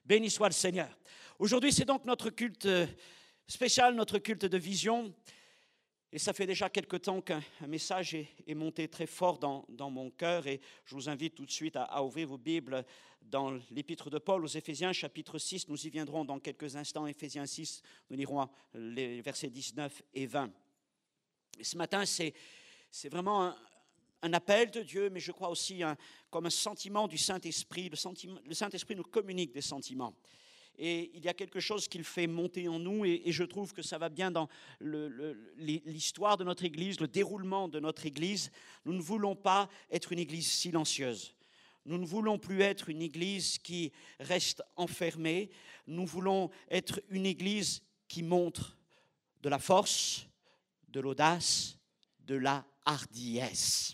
Béni soit le Seigneur. Aujourd'hui, c'est donc notre culte spécial, notre culte de vision. Et ça fait déjà quelque temps qu'un message est monté très fort dans mon cœur. Et je vous invite tout de suite à ouvrir vos Bibles dans l'épître de Paul aux Éphésiens, chapitre 6. Nous y viendrons dans quelques instants. Éphésiens 6, nous lirons les versets 19 et 20. Et ce matin, c'est vraiment un appel de Dieu, mais je crois aussi comme un sentiment du Saint-Esprit. Le Saint-Esprit nous communique des sentiments. Et il y a quelque chose qu'il fait monter en nous, et je trouve que ça va bien dans l'histoire de notre Église, le déroulement de notre Église. Nous ne voulons pas être une Église silencieuse. Nous ne voulons plus être une Église qui reste enfermée. Nous voulons être une Église qui montre de la force, de l'audace, de la hardiesse.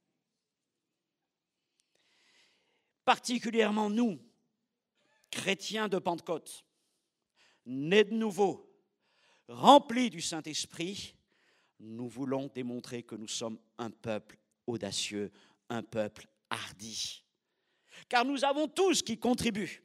Particulièrement nous, chrétiens de Pentecôte, nés de nouveau, remplis du Saint-Esprit, nous voulons démontrer que nous sommes un peuple audacieux, un peuple hardi. Car nous avons tout ce qui contribue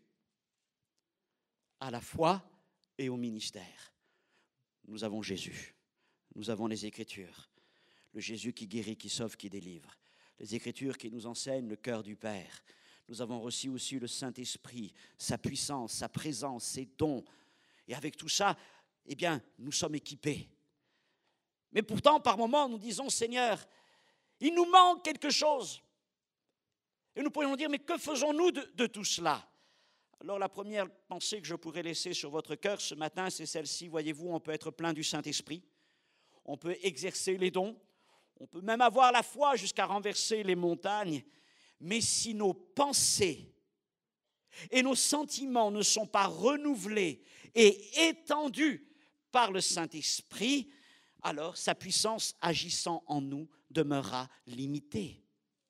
à la foi et au ministère. Nous avons Jésus, nous avons les Écritures, le Jésus qui guérit, qui sauve, qui délivre, les Écritures qui nous enseignent le cœur du Père. Nous avons reçu aussi le Saint-Esprit, sa puissance, sa présence, ses dons. Et avec tout ça, eh bien, nous sommes équipés. Mais pourtant, par moments, nous disons, Seigneur, il nous manque quelque chose. Et nous pourrions dire, mais que faisons-nous de tout cela? Alors, la première pensée que je pourrais laisser sur votre cœur ce matin, c'est celle-ci. Voyez-vous, on peut être plein du Saint-Esprit. On peut exercer les dons. On peut même avoir la foi jusqu'à renverser les montagnes. Mais si nos pensées et nos sentiments ne sont pas renouvelés et étendus par le Saint-Esprit, alors sa puissance agissant en nous demeurera limitée.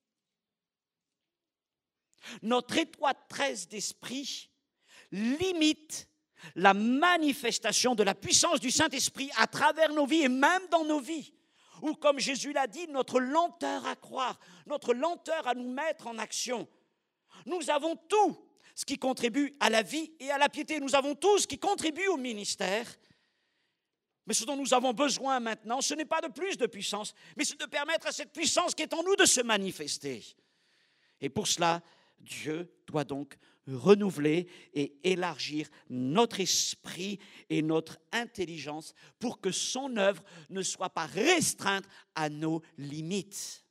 Notre étroitesse d'esprit limite la manifestation de la puissance du Saint-Esprit à travers nos vies et même dans nos vies. Ou comme Jésus l'a dit, notre lenteur à croire, notre lenteur à nous mettre en action. Nous avons tout ce qui contribue à la vie et à la piété. Nous avons tout ce qui contribue au ministère. Mais ce dont nous avons besoin maintenant, ce n'est pas de plus de puissance, mais c'est de permettre à cette puissance qui est en nous de se manifester. Et pour cela, Dieu doit donc renouveler et élargir notre esprit et notre intelligence pour que son œuvre ne soit pas restreinte à nos limites.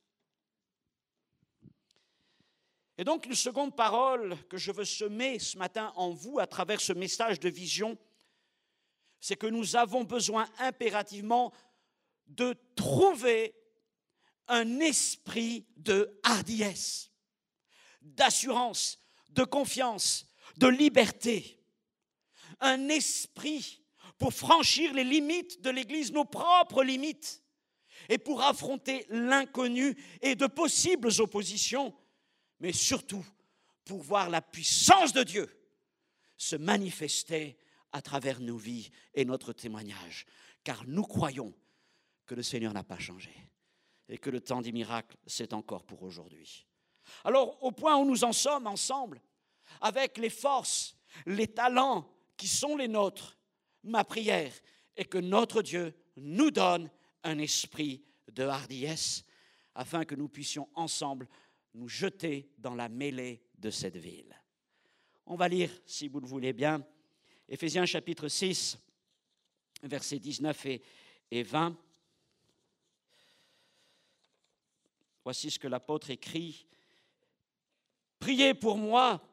Et donc, une seconde parole que je veux semer ce matin en vous à travers ce message de vision, c'est que nous avons besoin impérativement de trouver un esprit de hardiesse, d'assurance, de confiance, de liberté. Un esprit pour franchir les limites de l'Église, nos propres limites, et pour affronter l'inconnu et de possibles oppositions, mais surtout pour voir la puissance de Dieu se manifester à travers nos vies et notre témoignage. Car nous croyons que le Seigneur n'a pas changé et que le temps des miracles, c'est encore pour aujourd'hui. Alors, au point où nous en sommes ensemble, avec les forces, les talents qui sont les nôtres, ma prière est que notre Dieu nous donne un esprit de hardiesse afin que nous puissions ensemble nous jeter dans la mêlée de cette ville. On va lire, si vous le voulez bien, Éphésiens chapitre 6, versets 19 et 20. Voici ce que l'apôtre écrit. « Priez pour moi,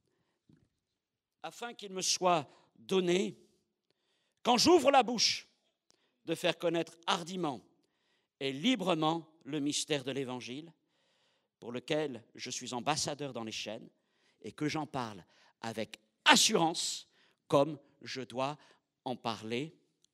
afin qu'il me soit donné, quand j'ouvre la bouche, de faire connaître hardiment et librement le mystère de l'Évangile, pour lequel je suis ambassadeur dans les chaînes, et que j'en parle avec assurance, comme je dois en parler. Amen. »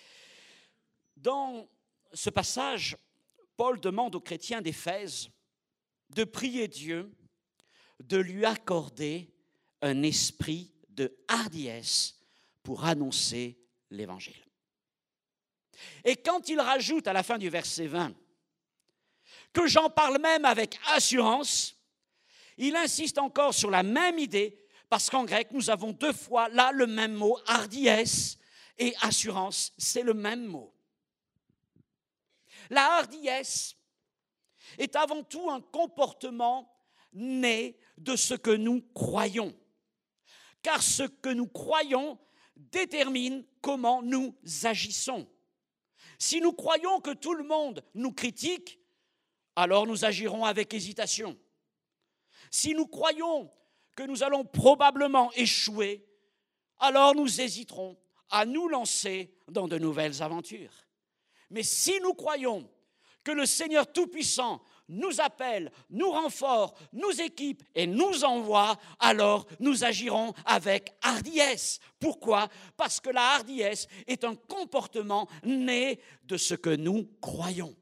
Dans ce passage, Paul demande aux chrétiens d'Éphèse de prier Dieu, de lui accorder un esprit de hardiesse pour annoncer l'Évangile. Et quand il rajoute à la fin du verset 20 que j'en parle même avec assurance, il insiste encore sur la même idée Parce qu'en grec, nous avons 2 fois là le même mot, hardiesse et assurance, c'est le même mot. La hardiesse est avant tout un comportement né de ce que nous croyons. Car ce que nous croyons détermine comment nous agissons. Si nous croyons que tout le monde nous critique, alors nous agirons avec hésitation. Si nous croyons que nous allons probablement échouer, alors nous hésiterons à nous lancer dans de nouvelles aventures. Mais si nous croyons que le Seigneur Tout-Puissant nous appelle, nous rend forts, nous équipe et nous envoie, alors nous agirons avec hardiesse. Pourquoi ? Parce que la hardiesse est un comportement né de ce que nous croyons.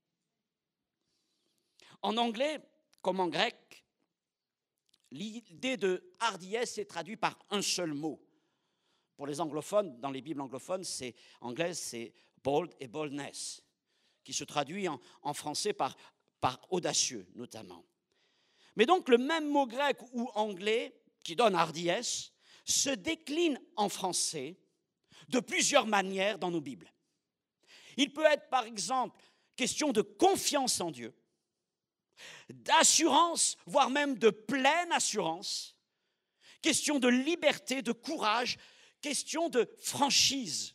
En anglais, comme en grec, l'idée de hardiesse est traduite par un seul mot. Pour les anglophones, dans les Bibles anglophones, anglaises, c'est bold et boldness, qui se traduit en français par audacieux, notamment. Mais donc, le même mot grec ou anglais, qui donne hardiesse, se décline en français de plusieurs manières dans nos Bibles. Il peut être, par exemple, question de confiance en Dieu, d'assurance, voire même de pleine assurance, question de liberté, de courage, question de franchise.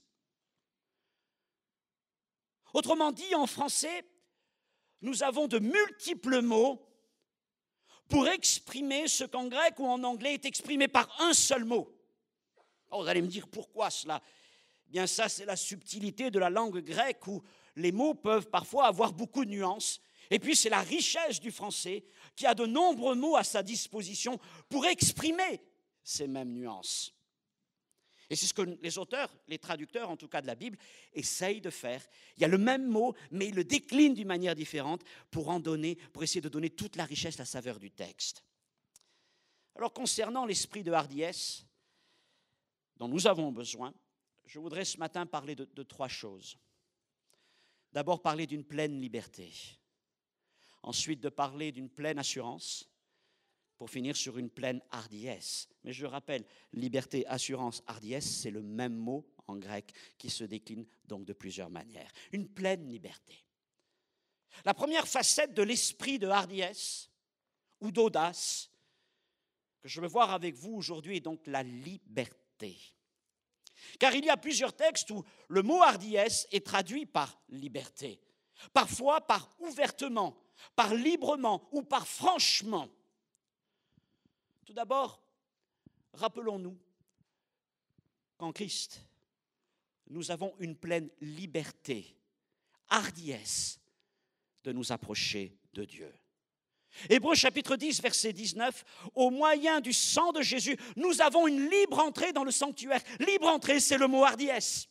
Autrement dit, en français, nous avons de multiples mots pour exprimer ce qu'en grec ou en anglais est exprimé par un seul mot. Alors vous allez me dire pourquoi cela ? Eh bien ça, c'est la subtilité de la langue grecque où les mots peuvent parfois avoir beaucoup de nuances. Et puis c'est la richesse du français qui a de nombreux mots à sa disposition pour exprimer ces mêmes nuances. Et c'est ce que les auteurs, les traducteurs en tout cas de la Bible, essayent de faire. Il y a le même mot, mais ils le déclinent d'une manière différente pour essayer de donner toute la richesse, la saveur du texte. Alors concernant l'esprit de hardiesse dont nous avons besoin, je voudrais ce matin parler de 3 choses. D'abord parler d'une pleine liberté. Ensuite de parler d'une pleine assurance. Pour finir sur une pleine hardiesse. Mais je rappelle, liberté, assurance, hardiesse, c'est le même mot en grec qui se décline donc de plusieurs manières. Une pleine liberté. La première facette de l'esprit de hardiesse ou d'audace que je veux voir avec vous aujourd'hui est donc la liberté. Car il y a plusieurs textes où le mot hardiesse est traduit par liberté. Parfois par ouvertement, par librement ou par franchement. Tout d'abord, rappelons-nous qu'en Christ, nous avons une pleine liberté, hardiesse de nous approcher de Dieu. Hébreux chapitre 10, verset 19, au moyen du sang de Jésus, nous avons une libre entrée dans le sanctuaire. Libre entrée, c'est le mot hardiesse.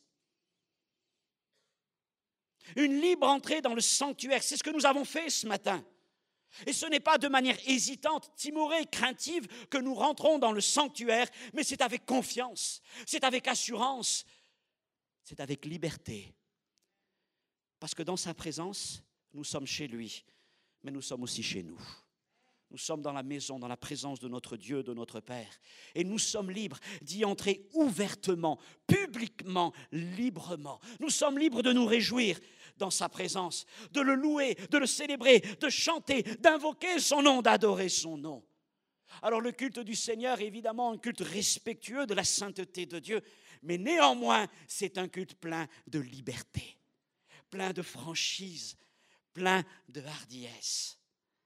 Une libre entrée dans le sanctuaire, c'est ce que nous avons fait ce matin. Et ce n'est pas de manière hésitante, timorée, craintive que nous rentrons dans le sanctuaire, mais c'est avec confiance, c'est avec assurance, c'est avec liberté. Parce que dans sa présence, nous sommes chez lui, mais nous sommes aussi chez nous. Nous sommes dans la maison, dans la présence de notre Dieu, de notre Père. Et nous sommes libres d'y entrer ouvertement, publiquement, librement. Nous sommes libres de nous réjouir dans sa présence, de le louer, de le célébrer, de chanter, d'invoquer son nom, d'adorer son nom. Alors le culte du Seigneur est évidemment un culte respectueux de la sainteté de Dieu, mais néanmoins, c'est un culte plein de liberté, plein de franchise, plein de hardiesse.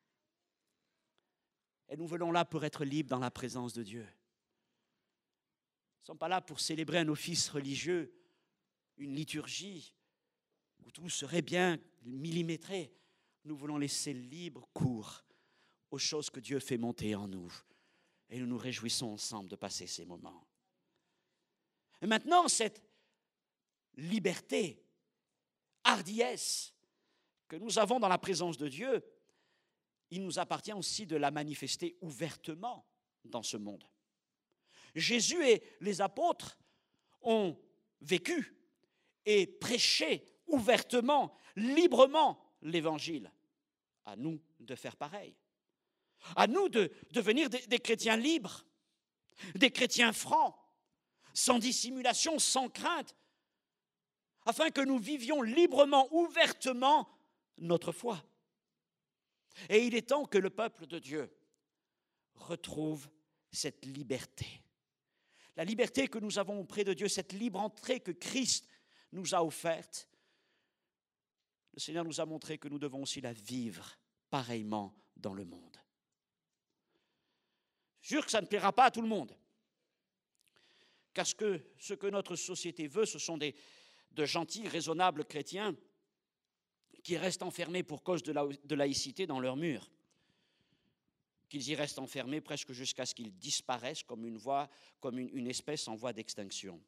Et nous venons là pour être libres dans la présence de Dieu. Nous ne sommes pas là pour célébrer un office religieux, une liturgie, où tout serait bien millimétré. Nous voulons laisser libre cours aux choses que Dieu fait monter en nous. Et nous nous réjouissons ensemble de passer ces moments. Et maintenant, cette liberté, hardiesse que nous avons dans la présence de Dieu, il nous appartient aussi de la manifester ouvertement dans ce monde. Jésus et les apôtres ont vécu et prêché ouvertement, librement l'Évangile. À nous de faire pareil. À nous de devenir des chrétiens libres. des chrétiens francs, sans dissimulation, sans crainte, afin que nous vivions librement, ouvertement notre foi. Et il est temps que le peuple de Dieu retrouve cette liberté. La liberté que nous avons auprès de Dieu, cette libre entrée que Christ nous a offerte, le Seigneur nous a montré que nous devons aussi la vivre pareillement dans le monde. Je jure que ça ne plaira pas à tout le monde. Car ce que notre société veut, ce sont de gentils, raisonnables chrétiens qui restent enfermés pour cause de laïcité dans leurs murs. Qu'ils y restent enfermés presque jusqu'à ce qu'ils disparaissent comme une espèce en voie d'extinction.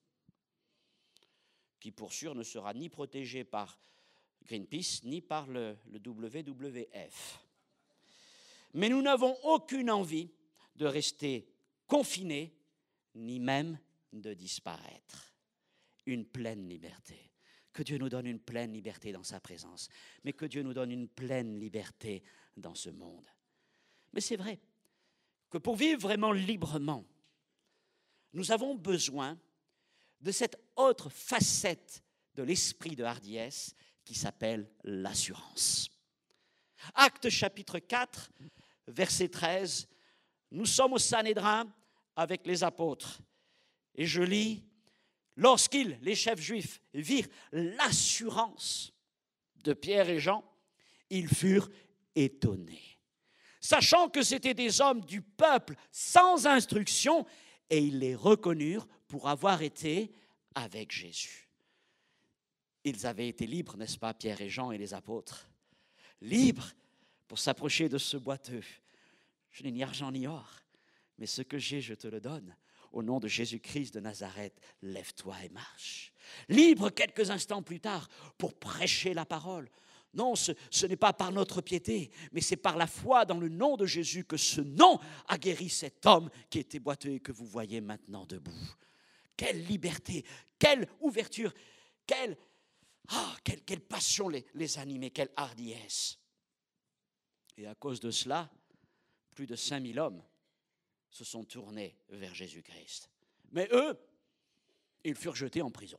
Qui pour sûr ne sera ni protégée par Greenpeace ni par le WWF. Mais nous n'avons aucune envie de rester confinés, ni même de disparaître. Une pleine liberté. Que Dieu nous donne une pleine liberté dans sa présence, mais que Dieu nous donne une pleine liberté dans ce monde. Mais c'est vrai que pour vivre vraiment librement, nous avons besoin de cette autre facette de l'esprit de hardiesse qui s'appelle l'assurance. Actes chapitre 4, verset 13, nous sommes au Sanhédrin avec les apôtres. Et je lis, lorsqu'ils, les chefs juifs, virent l'assurance de Pierre et Jean, ils furent étonnés, sachant que c'étaient des hommes du peuple sans instruction, et ils les reconnurent pour avoir été avec Jésus. Ils avaient été libres, n'est-ce pas, Pierre et Jean et les apôtres, libres pour s'approcher de ce boiteux. Je n'ai ni argent ni or, mais ce que j'ai, je te le donne. Au nom de Jésus-Christ de Nazareth, lève-toi et marche. Libre quelques instants plus tard pour prêcher la parole. Non, ce n'est pas par notre piété, mais c'est par la foi dans le nom de Jésus que ce nom a guéri cet homme qui était boiteux et que vous voyez maintenant debout. Quelle liberté, quelle ouverture, quelle passion les animait, quelle hardiesse. Et à cause de cela, plus de 5000 hommes se sont tournés vers Jésus-Christ. Mais eux, ils furent jetés en prison.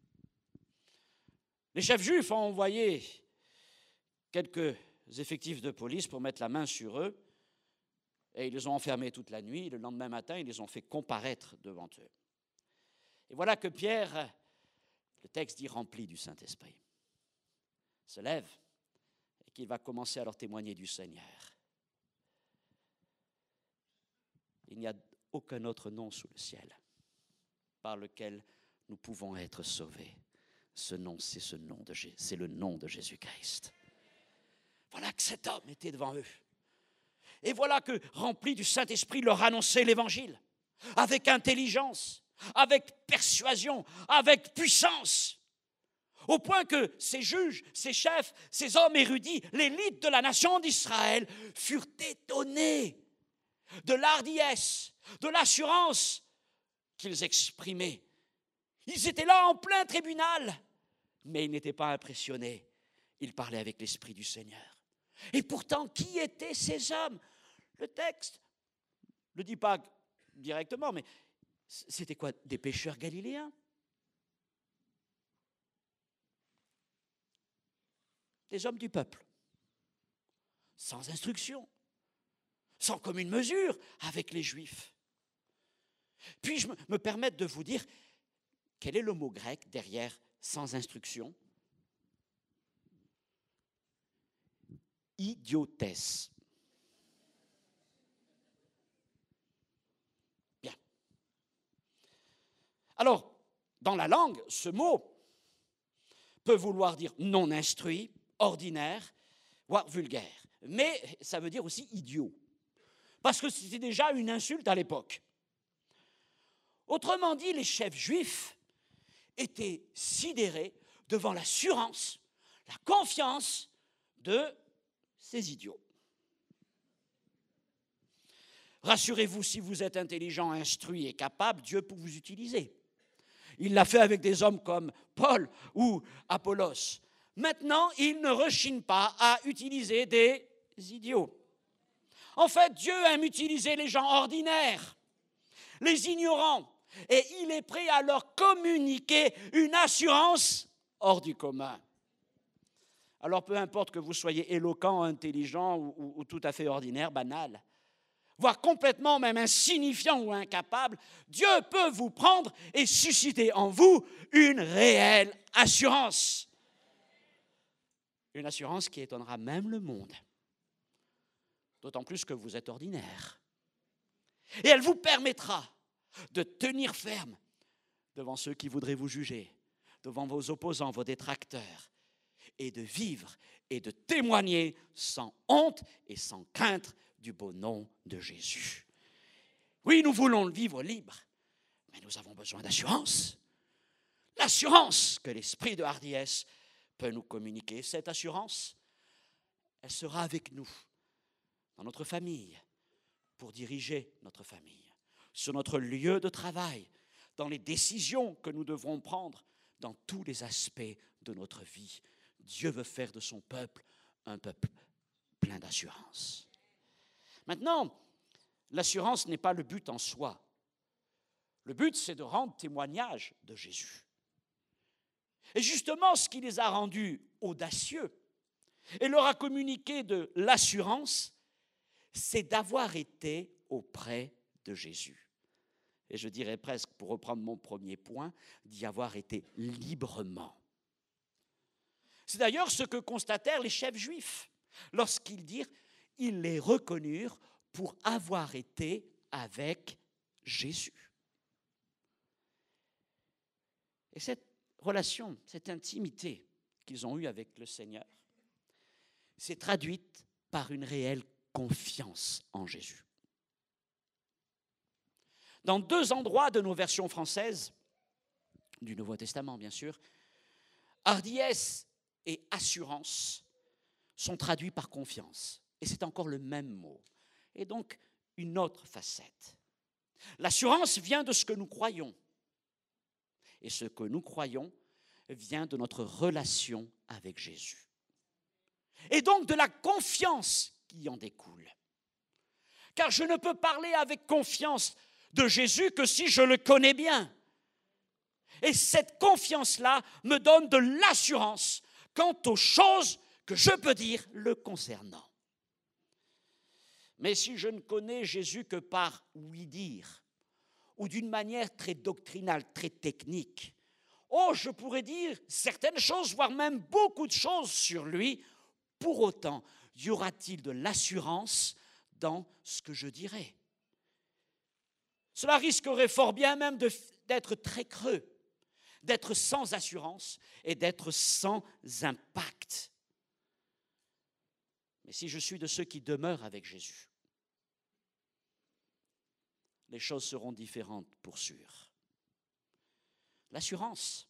Les chefs juifs ont envoyé quelques effectifs de police pour mettre la main sur eux, et ils les ont enfermés toute la nuit. Le lendemain matin, ils les ont fait comparaître devant eux. Et voilà que Pierre, le texte dit rempli du Saint-Esprit, se lève et qu'il va commencer à leur témoigner du Seigneur. Il n'y a aucun autre nom sous le ciel par lequel nous pouvons être sauvés. Ce nom, c'est le nom de Jésus-Christ. Voilà que cet homme était devant eux. Et voilà que, rempli du Saint-Esprit, leur annonçait l'Évangile, avec intelligence, avec persuasion, avec puissance, au point que ces juges, ces chefs, ces hommes érudits, l'élite de la nation d'Israël, furent étonnés de l'hardiesse, de l'assurance qu'ils exprimaient. Ils étaient là en plein tribunal, mais ils n'étaient pas impressionnés. Ils parlaient avec l'Esprit du Seigneur. Et pourtant, qui étaient ces hommes? Le texte ne le dit pas directement, mais c'était quoi? Des pécheurs galiléens? Des hommes du peuple, sans instruction, sans commune mesure avec les Juifs. Puis-je me permettre de vous dire quel est le mot grec derrière sans instruction? Idiotesse. Bien. Alors, dans la langue, ce mot peut vouloir dire non instruit, ordinaire, voire vulgaire. Mais ça veut dire aussi idiot. Parce que c'était déjà une insulte à l'époque. Autrement dit, les chefs juifs étaient sidérés devant l'assurance, la confiance de ces idiots. Rassurez-vous, si vous êtes intelligent, instruit et capable, Dieu peut vous utiliser. Il l'a fait avec des hommes comme Paul ou Apollos. Maintenant, il ne rechigne pas à utiliser des idiots. En fait, Dieu aime utiliser les gens ordinaires. les ignorants, et il est prêt à leur communiquer une assurance hors du commun. Alors peu importe que vous soyez éloquent, intelligent ou tout à fait ordinaire, banal, voire complètement même insignifiant ou incapable, Dieu peut vous prendre et susciter en vous une réelle assurance. Une assurance qui étonnera même le monde, d'autant plus que vous êtes ordinaire. Et elle vous permettra de tenir ferme devant ceux qui voudraient vous juger, devant vos opposants, vos détracteurs, et de vivre et de témoigner sans honte et sans crainte du beau nom de Jésus. Oui, nous voulons le vivre libre, mais nous avons besoin d'assurance. L'assurance que l'esprit de hardiesse peut nous communiquer. Cette assurance, elle sera avec nous, dans notre famille, pour diriger notre famille, sur notre lieu de travail, dans les décisions que nous devrons prendre, dans tous les aspects de notre vie. Dieu veut faire de son peuple un peuple plein d'assurance. Maintenant, l'assurance n'est pas le but en soi. Le but, c'est de rendre témoignage de Jésus. Et justement, ce qui les a rendus audacieux et leur a communiqué de l'assurance, c'est d'avoir été auprès de Jésus. Et je dirais presque, pour reprendre mon premier point, d'y avoir été librement. C'est d'ailleurs ce que constatèrent les chefs juifs lorsqu'ils dirent, ils les reconnurent pour avoir été avec Jésus. Et cette relation, cette intimité qu'ils ont eue avec le Seigneur, s'est traduite par une réelle confiance en Jésus. Dans 2 endroits de nos versions françaises, du Nouveau Testament bien sûr, hardiesse et assurance sont traduits par confiance. Et c'est encore le même mot. Et donc, une autre facette. L'assurance vient de ce que nous croyons. Et ce que nous croyons vient de notre relation avec Jésus. Et donc de la confiance qui en découle. Car je ne peux parler avec confiance de Jésus que si je le connais bien. Et cette confiance-là me donne de l'assurance quant aux choses que je peux dire le concernant. Mais si je ne connais Jésus que par ouï-dire, ou d'une manière très doctrinale, très technique, je pourrais dire certaines choses, voire même beaucoup de choses sur lui. Pour autant, y aura-t-il de l'assurance dans ce que je dirai? Cela risquerait fort bien même d'être très creux, d'être sans assurance et d'être sans impact. Mais si je suis de ceux qui demeurent avec Jésus, les choses seront différentes pour sûr. L'assurance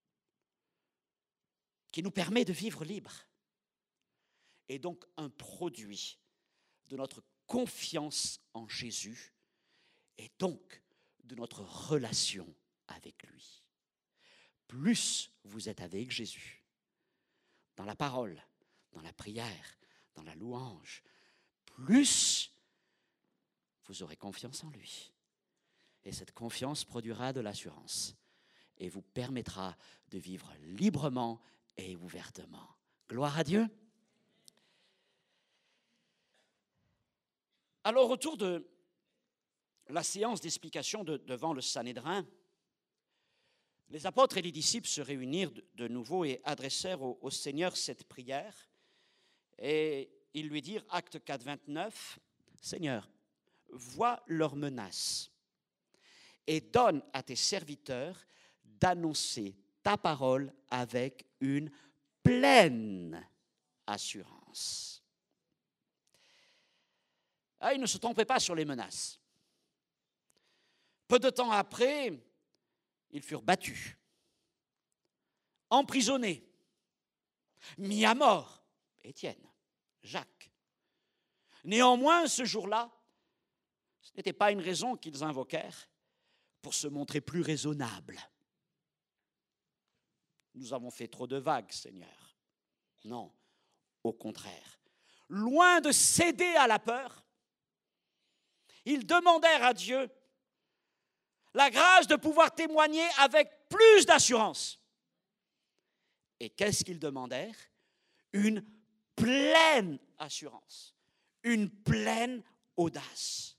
qui nous permet de vivre libre est donc un produit de notre confiance en Jésus et donc de notre relation avec lui. Plus vous êtes avec Jésus, dans la parole, dans la prière, dans la louange, plus vous aurez confiance en lui. Et cette confiance produira de l'assurance et vous permettra de vivre librement et ouvertement. Gloire à Dieu. Alors, autour de la séance d'explication devant le Sanhédrin, les apôtres et les disciples se réunirent de nouveau et adressèrent au Seigneur cette prière. Et ils lui dirent, acte 4, 29, « Seigneur, vois leurs menaces et donne à tes serviteurs d'annoncer ta parole avec une pleine assurance. » Ils ne se trompaient pas sur les menaces. Peu de temps après, ils furent battus, emprisonnés, mis à mort. Étienne, Jacques. Néanmoins, ce jour-là, ce n'était pas une raison qu'ils invoquèrent pour se montrer plus raisonnables. Nous avons fait trop de vagues, Seigneur. Non, au contraire. Loin de céder à la peur, ils demandèrent à Dieu la grâce de pouvoir témoigner avec plus d'assurance. Et qu'est-ce qu'ils demandèrent? Une pleine assurance, une pleine audace.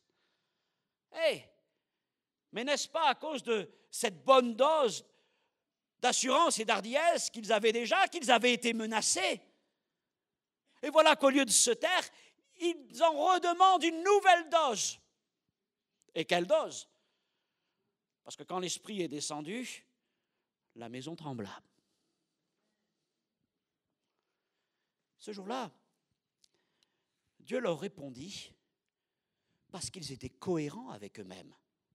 Mais n'est-ce pas à cause de cette bonne dose d'assurance et d'hardiesse qu'ils avaient déjà, qu'ils avaient été menacés? Et voilà qu'au lieu de se taire, ils en redemandent une nouvelle dose. Et quelle dose? Parce que quand l'Esprit est descendu, la maison trembla. Ce jour-là, Dieu leur répondit parce qu'ils étaient cohérents avec eux-mêmes.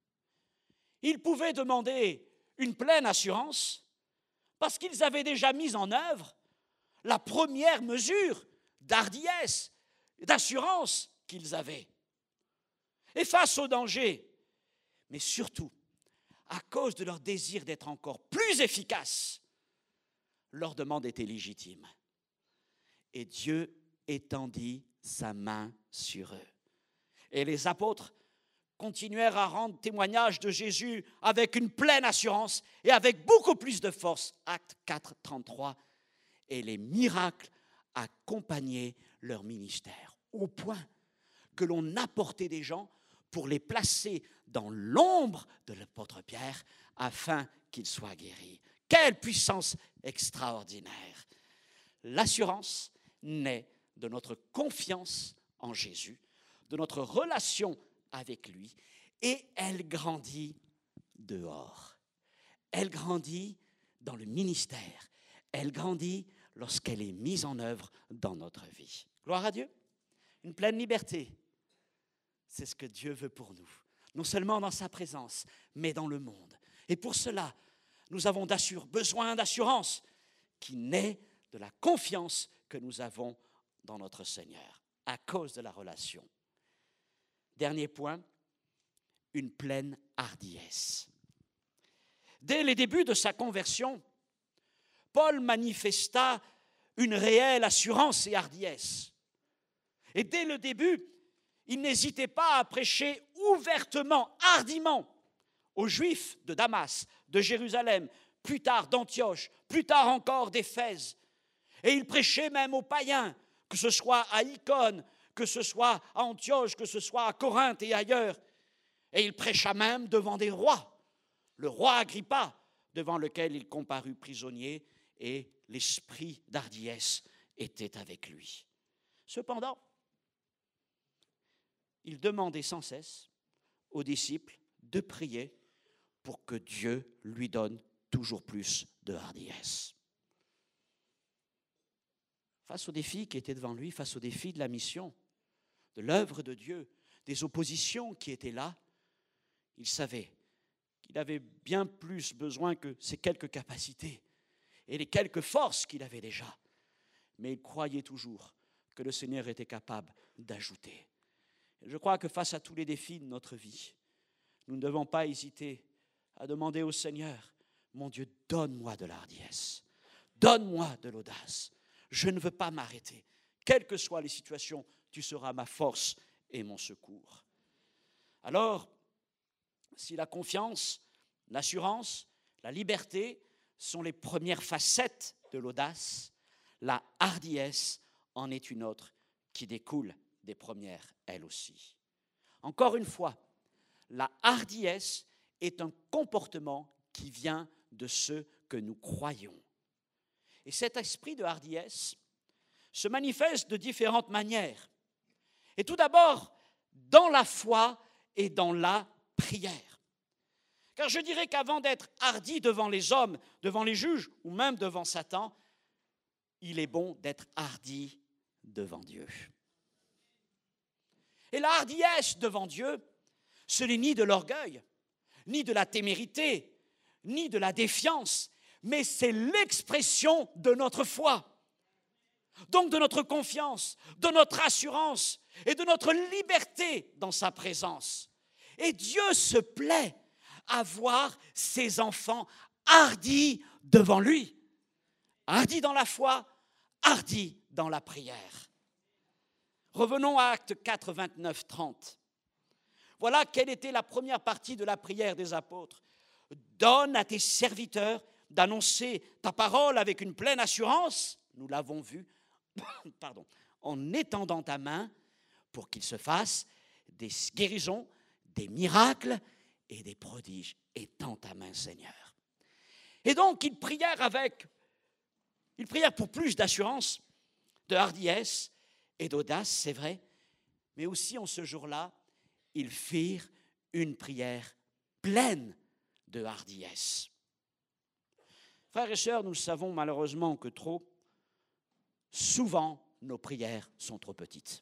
Ils pouvaient demander une pleine assurance parce qu'ils avaient déjà mis en œuvre la première mesure d'hardiesse, d'assurance qu'ils avaient. Et face au danger, mais surtout à cause de leur désir d'être encore plus efficaces, leur demande était légitime. Et Dieu étendit sa main sur eux. Et les apôtres continuèrent à rendre témoignage de Jésus avec une pleine assurance et avec beaucoup plus de force. Actes 4, 33. Et les miracles accompagnaient leur ministère, au point que l'on apportait des gens pour les placer dans l'ombre de l'apôtre Pierre afin qu'ils soient guéris. Quelle puissance extraordinaire! L'assurance naît de notre confiance en Jésus, de notre relation avec lui, et elle grandit dehors. Elle grandit dans le ministère. Elle grandit lorsqu'elle est mise en œuvre dans notre vie. Gloire à Dieu. Une pleine liberté. C'est ce que Dieu veut pour nous. Non seulement dans sa présence, mais dans le monde. Et pour cela, nous avons besoin d'assurance qui naît de la confiance que nous avons dans notre Seigneur, à cause de la relation. Dernier point, une pleine hardiesse. Dès les débuts de sa conversion, Paul manifesta une réelle assurance et hardiesse. Et dès le début, il n'hésitait pas à prêcher ouvertement, hardiment, aux Juifs de Damas, de Jérusalem, plus tard d'Antioche, plus tard encore d'Éphèse. Et il prêchait même aux païens, que ce soit à Icône, que ce soit à Antioche, que ce soit à Corinthe et ailleurs. Et il prêcha même devant des rois, le roi Agrippa, devant lequel il comparut prisonnier, et l'esprit d'hardiesse était avec lui. Cependant, il demandait sans cesse aux disciples de prier pour que Dieu lui donne toujours plus de hardiesse. Face aux défis qui étaient devant lui, face aux défis de la mission, de l'œuvre de Dieu, des oppositions qui étaient là, il savait qu'il avait bien plus besoin que ces quelques capacités et les quelques forces qu'il avait déjà. Mais il croyait toujours que le Seigneur était capable d'ajouter. Je crois que face à tous les défis de notre vie, nous ne devons pas hésiter à demander au Seigneur, mon Dieu, donne-moi de la hardiesse, donne-moi de l'audace. Je ne veux pas m'arrêter. Quelles que soient les situations, tu seras ma force et mon secours. Alors, si la confiance, l'assurance, la liberté sont les premières facettes de l'audace, la hardiesse en est une autre qui découle des premières, elle aussi. Encore une fois, la hardiesse est un comportement qui vient de ce que nous croyons. Et cet esprit de hardiesse se manifeste de différentes manières. Et tout d'abord, dans la foi et dans la prière. Car je dirais qu'avant d'être hardi devant les hommes, devant les juges ou même devant Satan, il est bon d'être hardi devant Dieu. Et la hardiesse devant Dieu, ce n'est ni de l'orgueil, ni de la témérité, ni de la défiance, mais c'est l'expression de notre foi. Donc de notre confiance, de notre assurance et de notre liberté dans sa présence. Et Dieu se plaît à voir ses enfants hardis devant lui. Hardis dans la foi, hardis dans la prière. Revenons à Actes 4, 29, 30. Voilà quelle était la première partie de la prière des apôtres. Donne à tes serviteurs d'annoncer ta parole avec une pleine assurance, nous l'avons vu, en étendant ta main pour qu'il se fasse des guérisons, des miracles et des prodiges. Étends ta main, Seigneur. Et donc, ils prièrent pour plus d'assurance, de hardiesse et d'audace, c'est vrai, mais aussi en ce jour-là, ils firent une prière pleine de hardiesse. Frères et sœurs, nous savons malheureusement que trop souvent, nos prières sont trop petites.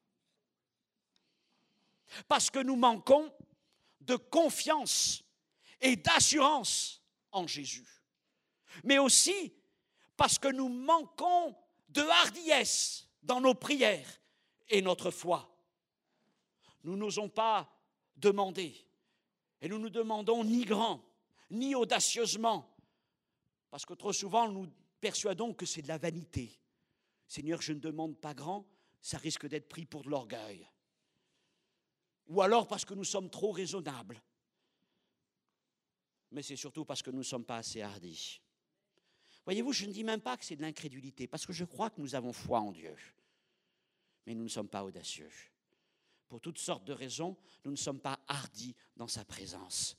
Parce que nous manquons de confiance et d'assurance en Jésus. Mais aussi parce que nous manquons de hardiesse dans nos prières et notre foi. Nous n'osons pas demander, et nous ne demandons ni grand, ni audacieusement, parce que trop souvent nous persuadons que c'est de la vanité. Seigneur, je ne demande pas grand, ça risque d'être pris pour de l'orgueil. Ou alors parce que nous sommes trop raisonnables. Mais c'est surtout parce que nous ne sommes pas assez hardis. Voyez-vous, je ne dis même pas que c'est de l'incrédulité, parce que je crois que nous avons foi en Dieu. Mais nous ne sommes pas audacieux. Pour toutes sortes de raisons, nous ne sommes pas hardis dans sa présence.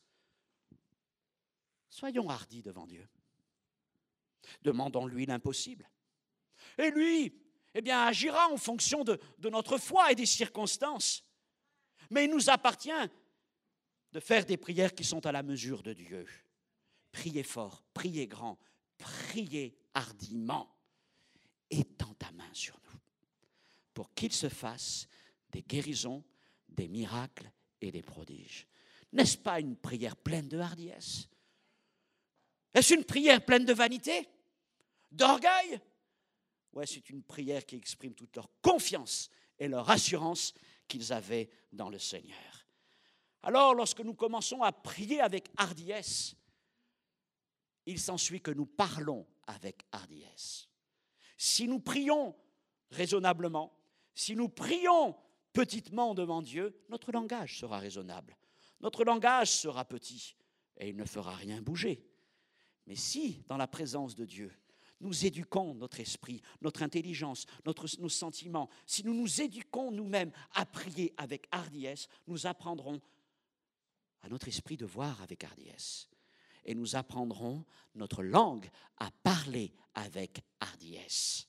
Soyons hardis devant Dieu. Demandons-lui l'impossible. Et lui, agira en fonction de notre foi et des circonstances. Mais il nous appartient de faire des prières qui sont à la mesure de Dieu. Priez fort, priez grand, priez hardiment. Étends ta main sur nous pour qu'il se fasse des guérisons, des miracles et des prodiges. N'est-ce pas une prière pleine de hardiesse? Est-ce une prière pleine de vanité? D'orgueil? Ouais, c'est une prière qui exprime toute leur confiance et leur assurance qu'ils avaient dans le Seigneur. Alors, lorsque nous commençons à prier avec hardiesse, il s'ensuit que nous parlons avec hardiesse. Si nous prions raisonnablement, si nous prions petitement devant Dieu, notre langage sera raisonnable. Notre langage sera petit et il ne fera rien bouger. Mais si, dans la présence de Dieu, nous éduquons notre esprit, notre intelligence, nos sentiments, si nous nous éduquons nous-mêmes à prier avec hardiesse, nous apprendrons à notre esprit de voir avec hardiesse. Et nous apprendrons notre langue à parler avec hardiesse.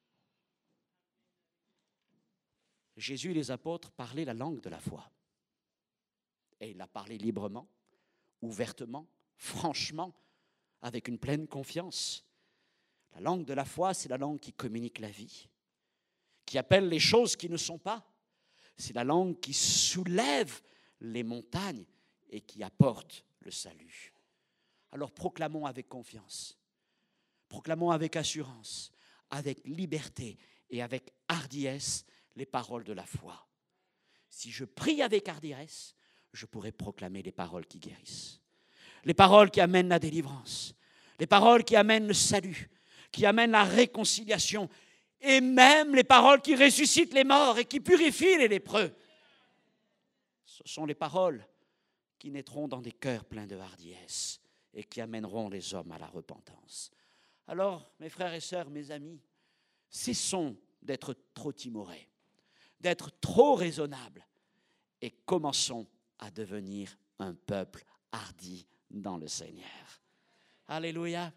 Jésus et les apôtres parlaient la langue de la foi. Et il a parlé librement, ouvertement, franchement, avec une pleine confiance. La langue de la foi, c'est la langue qui communique la vie, qui appelle les choses qui ne sont pas. C'est la langue qui soulève les montagnes et qui apporte le salut. Alors proclamons avec confiance, proclamons avec assurance, avec liberté et avec hardiesse les paroles de la foi. Si je prie avec hardiesse, je pourrai proclamer les paroles qui guérissent, les paroles qui amènent la délivrance, les paroles qui amènent le salut, qui amènent la réconciliation, et même les paroles qui ressuscitent les morts et qui purifient les lépreux. Ce sont les paroles qui naîtront dans des cœurs pleins de hardiesse et qui amèneront les hommes à la repentance. Alors, mes frères et sœurs, mes amis, cessons d'être trop timorés, d'être trop raisonnables et commençons à devenir un peuple hardi dans le Seigneur. Alléluia.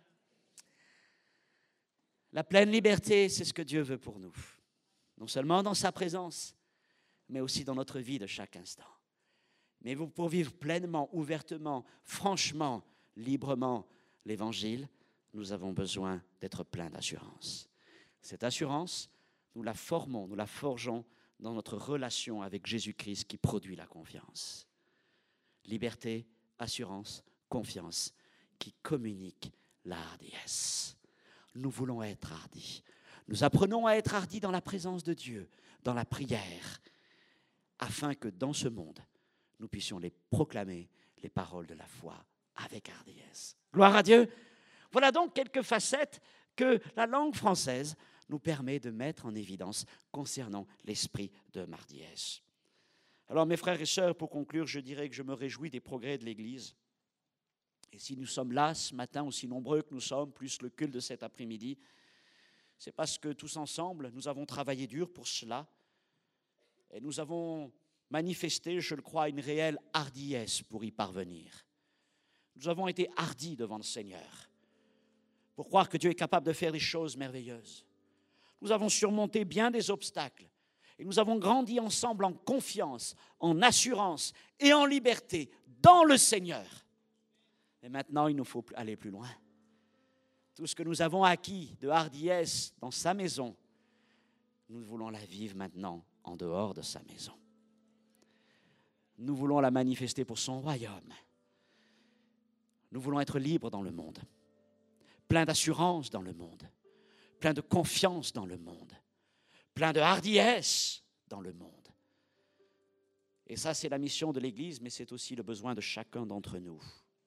La pleine liberté, c'est ce que Dieu veut pour nous. Non seulement dans sa présence, mais aussi dans notre vie de chaque instant. Mais pour vivre pleinement, ouvertement, franchement, librement l'Évangile, nous avons besoin d'être pleins d'assurance. Cette assurance, nous la formons, nous la forgeons dans notre relation avec Jésus-Christ qui produit la confiance. Liberté, assurance, confiance qui communique la hardiesse. Nous voulons être hardis. Nous apprenons à être hardis dans la présence de Dieu, dans la prière, afin que dans ce monde, nous puissions les proclamer, les paroles de la foi, avec hardiesse. Gloire à Dieu. Voilà donc quelques facettes que la langue française nous permet de mettre en évidence concernant l'esprit de hardiesse. Alors mes frères et sœurs, pour conclure, je dirais que je me réjouis des progrès de l'Église. Et si nous sommes là ce matin, aussi nombreux que nous sommes, plus le culte de cet après-midi, c'est parce que tous ensemble, nous avons travaillé dur pour cela. Et nous avons manifesté, je le crois, une réelle hardiesse pour y parvenir. Nous avons été hardis devant le Seigneur pour croire que Dieu est capable de faire des choses merveilleuses. Nous avons surmonté bien des obstacles et nous avons grandi ensemble en confiance, en assurance et en liberté dans le Seigneur. Et maintenant, il nous faut aller plus loin. Tout ce que nous avons acquis de hardiesse dans sa maison, nous voulons la vivre maintenant en dehors de sa maison. Nous voulons la manifester pour son royaume. Nous voulons être libres dans le monde, pleins d'assurance dans le monde, pleins de confiance dans le monde, pleins de hardiesse dans le monde. Et ça, c'est la mission de l'Église, mais c'est aussi le besoin de chacun d'entre nous.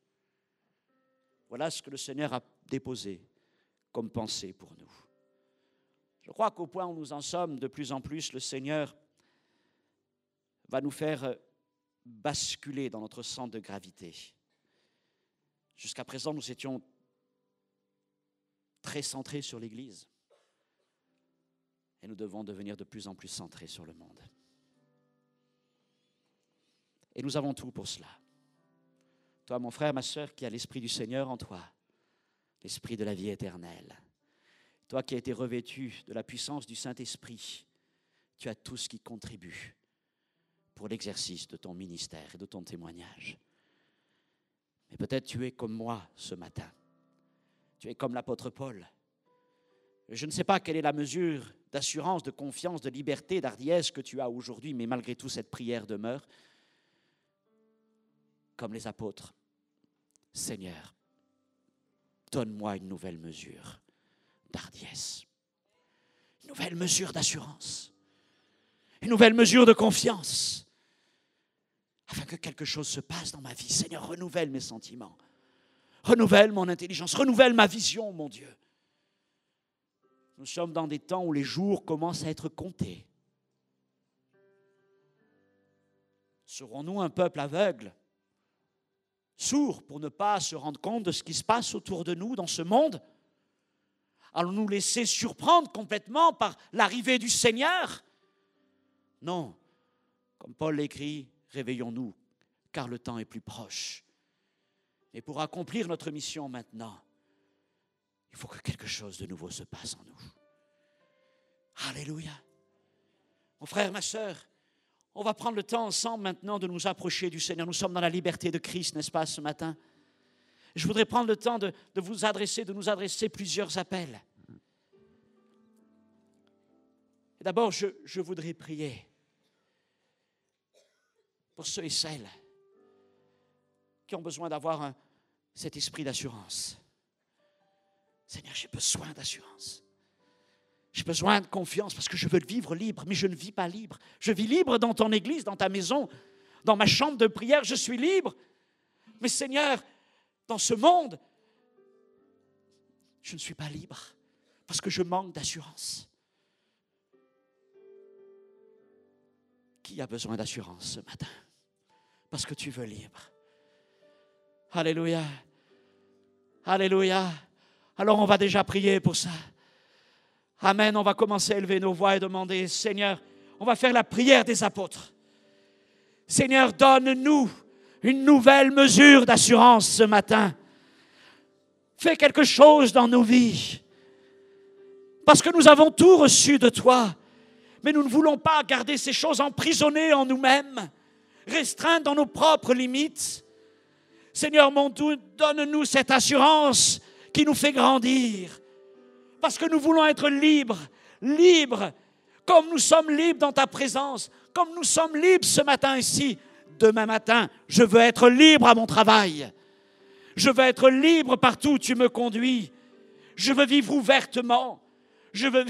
Voilà ce que le Seigneur a déposé comme pensée pour nous. Je crois qu'au point où nous en sommes, de plus en plus, le Seigneur va nous faire basculer dans notre centre de gravité. Jusqu'à présent, nous étions très centrés sur l'Église. Et nous devons devenir de plus en plus centrés sur le monde. Et nous avons tout pour cela. Toi, mon frère, ma sœur, qui a l'Esprit du Seigneur en toi, l'Esprit de la vie éternelle. Toi qui as été revêtu de la puissance du Saint-Esprit, tu as tout ce qui contribue pour l'exercice de ton ministère et de ton témoignage. Mais peut-être tu es comme moi ce matin. Tu es comme l'apôtre Paul. Je ne sais pas quelle est la mesure d'assurance, de confiance, de liberté, d'hardiesse que tu as aujourd'hui, mais malgré tout, cette prière demeure. Comme les apôtres, Seigneur, donne-moi une nouvelle mesure d'hardiesse, une nouvelle mesure d'assurance, une nouvelle mesure de confiance, afin que quelque chose se passe dans ma vie. Seigneur, renouvelle mes sentiments, renouvelle mon intelligence, renouvelle ma vision, mon Dieu. Nous sommes dans des temps où les jours commencent à être comptés. Serons-nous un peuple aveugle, sourds pour ne pas se rendre compte de ce qui se passe autour de nous dans ce monde? Allons-nous laisser surprendre complètement par l'arrivée du Seigneur? Non, comme Paul l'écrit, réveillons-nous, car le temps est plus proche. Et pour accomplir notre mission maintenant, il faut que quelque chose de nouveau se passe en nous. Alléluia. Mon frère, ma sœur, on va prendre le temps ensemble maintenant de nous approcher du Seigneur. Nous sommes dans la liberté de Christ, n'est-ce pas, ce matin? Je voudrais prendre le temps de nous adresser plusieurs appels. Et d'abord, je voudrais prier pour ceux et celles qui ont besoin d'avoir cet esprit d'assurance. Seigneur, j'ai besoin d'assurance. J'ai besoin de confiance parce que je veux vivre libre, mais je ne vis pas libre. Je vis libre dans ton église, dans ta maison, dans ma chambre de prière, je suis libre. Mais Seigneur, dans ce monde, je ne suis pas libre parce que je manque d'assurance. Qui a besoin d'assurance ce matin? Parce que tu veux libre. Alléluia. Alléluia. Alors on va déjà prier pour ça. Amen. On va commencer à élever nos voix et demander, Seigneur, on va faire la prière des apôtres. Seigneur, donne-nous une nouvelle mesure d'assurance ce matin. Fais quelque chose dans nos vies. Parce que nous avons tout reçu de toi. Mais nous ne voulons pas garder ces choses emprisonnées en nous-mêmes, restreintes dans nos propres limites. Seigneur mon Dieu, donne-nous cette assurance qui nous fait grandir. Parce que nous voulons être libres, libres, comme nous sommes libres dans ta présence, comme nous sommes libres ce matin ici. Demain matin, je veux être libre à mon travail. Je veux être libre partout où tu me conduis. Je veux vivre ouvertement. Je veux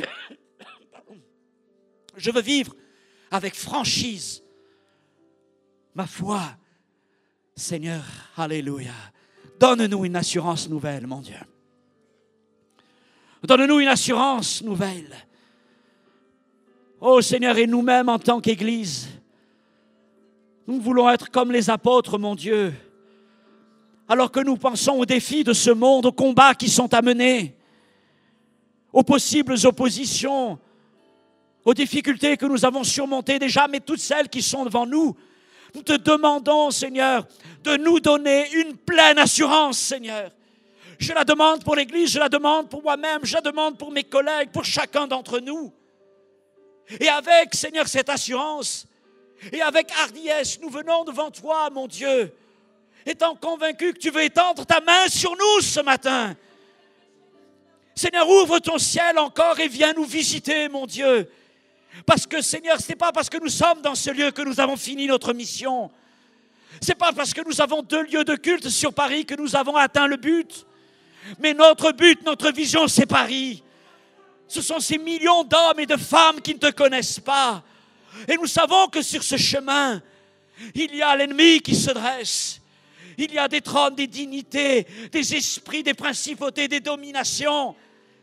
vivre avec franchise ma foi. Seigneur, alléluia. Donne-nous une assurance nouvelle, mon Dieu. Donne-nous une assurance nouvelle. Oh Seigneur, et nous-mêmes en tant qu'Église, Nous voulons être comme les apôtres, mon Dieu. Alors que nous pensons aux défis de ce monde, aux combats qui sont à mener, aux possibles oppositions, aux difficultés que nous avons surmontées déjà, mais toutes celles qui sont devant nous, nous te demandons, Seigneur, de nous donner une pleine assurance, Seigneur. Je la demande pour l'Église, je la demande pour moi-même, je la demande pour mes collègues, pour chacun d'entre nous. Et avec, Seigneur, cette assurance, et avec hardiesse, nous venons devant toi, mon Dieu, étant convaincus que tu veux étendre ta main sur nous ce matin. Seigneur, ouvre ton ciel encore et viens nous visiter, mon Dieu. Parce que, Seigneur, ce n'est pas parce que nous sommes dans ce lieu que nous avons fini notre mission. Ce n'est pas parce que nous avons 2 lieux de culte sur Paris que nous avons atteint le but. Mais notre but, notre vision, c'est Paris. Ce sont ces millions d'hommes et de femmes qui ne te connaissent pas. Et nous savons que sur ce chemin, il y a l'ennemi qui se dresse. Il y a des trônes, des dignités, des esprits, des principautés, des dominations.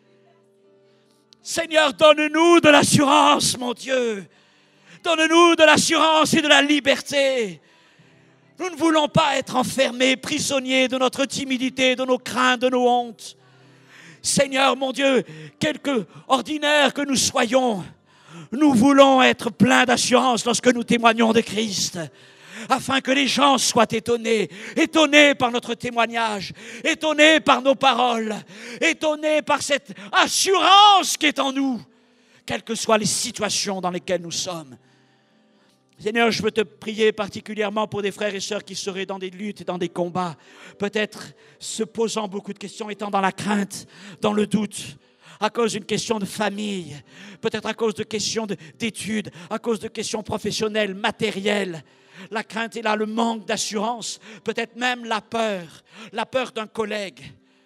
Seigneur, donne-nous de l'assurance, mon Dieu. Donne-nous de l'assurance et de la liberté. Nous ne voulons pas être enfermés, prisonniers de notre timidité, de nos craintes, de nos hontes. Seigneur, mon Dieu, quelque ordinaire que nous soyons, nous voulons être pleins d'assurance lorsque nous témoignons de Christ, afin que les gens soient étonnés par notre témoignage, étonnés par nos paroles, étonnés par cette assurance qui est en nous, quelles que soient les situations dans lesquelles nous sommes. Seigneur, je veux te prier particulièrement pour des frères et sœurs qui seraient dans des luttes et dans des combats, peut-être se posant beaucoup de questions, étant dans la crainte, dans le doute, à cause d'une question de famille, peut-être à cause de questions d'études, à cause de questions professionnelles, matérielles. La crainte est là, le manque d'assurance, peut-être même la peur d'un collègue,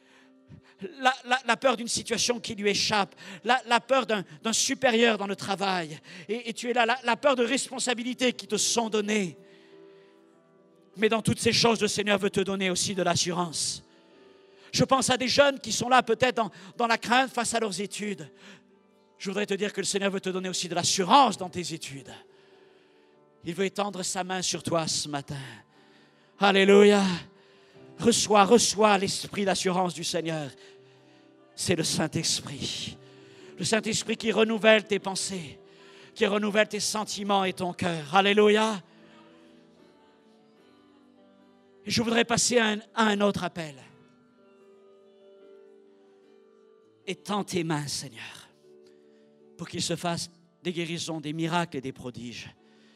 la peur d'une situation qui lui échappe, la peur d'un supérieur dans le travail. Et tu es là, la peur de responsabilités qui te sont données. Mais dans toutes ces choses, le Seigneur veut te donner aussi de l'assurance. Je pense à des jeunes qui sont là peut-être dans la crainte face à leurs études. Je voudrais te dire que le Seigneur veut te donner aussi de l'assurance dans tes études. Il veut étendre sa main sur toi ce matin. Alléluia. Reçois l'esprit d'assurance du Seigneur. C'est le Saint-Esprit. Le Saint-Esprit qui renouvelle tes pensées, qui renouvelle tes sentiments et ton cœur. Alléluia. Et je voudrais passer à un autre appel. Étends tes mains, Seigneur, pour qu'il se fasse des guérisons, des miracles et des prodiges.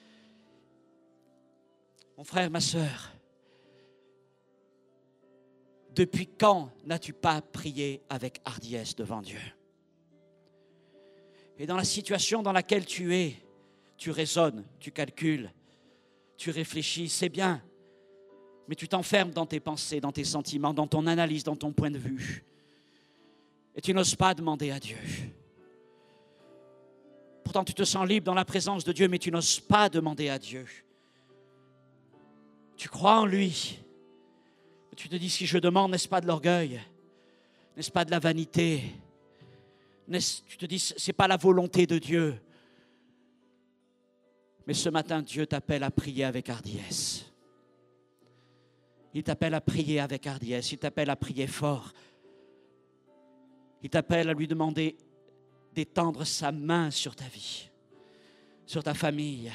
Mon frère, ma sœur, depuis quand n'as-tu pas prié avec hardiesse devant Dieu? Et dans la situation dans laquelle tu es, tu raisonnes, tu calcules, tu réfléchis, c'est bien, mais tu t'enfermes dans tes pensées, dans tes sentiments, dans ton analyse, dans ton point de vue. Et tu n'oses pas demander à Dieu. Pourtant, tu te sens libre dans la présence de Dieu, mais tu n'oses pas demander à Dieu. Tu crois en lui. Tu te dis, si je demande, n'est-ce pas de l'orgueil? N'est-ce pas de la vanité? Tu te dis, ce n'est pas la volonté de Dieu. Mais ce matin, Dieu t'appelle à prier avec hardiesse. Il t'appelle à prier avec hardiesse. Il t'appelle à prier fort. Il t'appelle à lui demander d'étendre sa main sur ta vie, sur ta famille.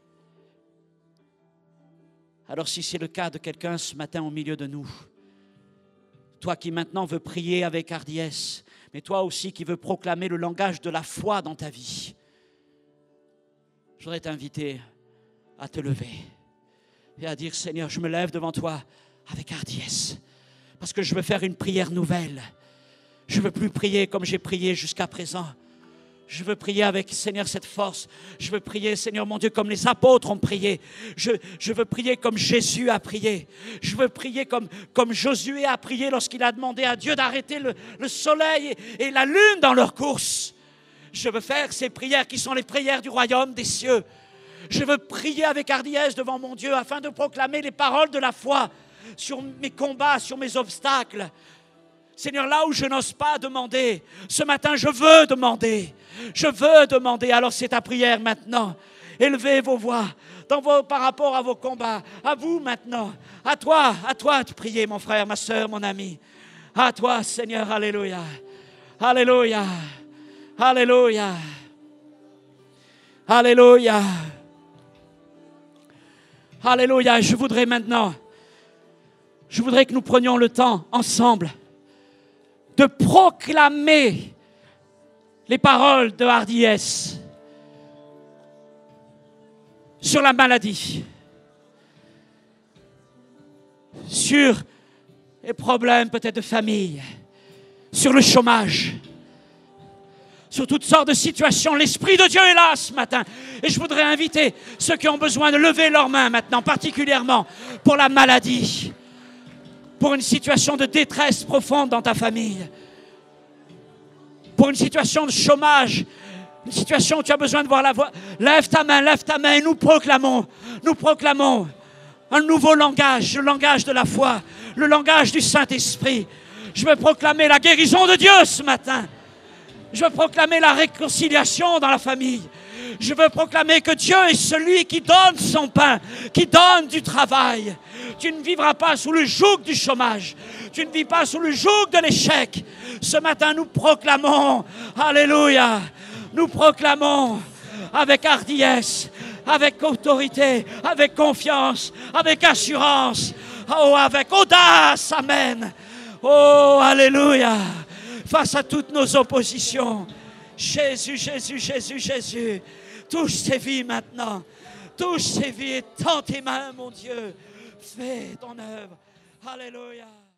Alors si c'est le cas de quelqu'un ce matin au milieu de nous, toi qui maintenant veux prier avec hardiesse, mais toi aussi qui veux proclamer le langage de la foi dans ta vie, je voudrais t'inviter à te lever et à dire, Seigneur, je me lève devant toi avec hardiesse, parce que je veux faire une prière nouvelle. Je ne veux plus prier comme j'ai prié jusqu'à présent. Je veux prier avec, Seigneur, cette force. Je veux prier, Seigneur, mon Dieu, comme les apôtres ont prié. Je veux prier comme Jésus a prié. Je veux prier comme Josué a prié lorsqu'il a demandé à Dieu d'arrêter le soleil et la lune dans leur course. Je veux faire ces prières qui sont les prières du royaume des cieux. Je veux prier avec hardiesse devant mon Dieu afin de proclamer les paroles de la foi sur mes combats, sur mes obstacles. Seigneur, là où je n'ose pas demander, ce matin, je veux demander. Je veux demander. Alors c'est ta prière maintenant. Élevez vos voix par rapport à vos combats. À vous maintenant. À toi de prier, mon frère, ma soeur, mon ami. À toi, Seigneur. Alléluia. Alléluia. Alléluia. Alléluia. Alléluia. Je voudrais que nous prenions le temps ensemble de proclamer les paroles de hardiesse sur la maladie, sur les problèmes peut-être de famille, sur le chômage, sur toutes sortes de situations. L'Esprit de Dieu est là ce matin. Et je voudrais inviter ceux qui ont besoin de lever leurs mains maintenant, particulièrement pour la maladie, pour une situation de détresse profonde dans ta famille, pour une situation de chômage, une situation où tu as besoin de voir la voix. Lève ta main et nous proclamons un nouveau langage, le langage de la foi, le langage du Saint-Esprit. Je veux proclamer la guérison de Dieu ce matin. Je veux proclamer la réconciliation dans la famille. Je veux proclamer que Dieu est celui qui donne son pain, qui donne du travail. Tu ne vivras pas sous le joug du chômage. Tu ne vis pas sous le joug de l'échec. Ce matin, nous proclamons, alléluia, nous proclamons avec hardiesse, avec autorité, avec confiance, avec assurance, oh, avec audace, amen. Oh, alléluia, face à toutes nos oppositions. Jésus, Jésus, Jésus, Jésus, touche ces vies maintenant. Touche ces vies et tends tes mains, mon Dieu. Fais ton œuvre. Alléluia.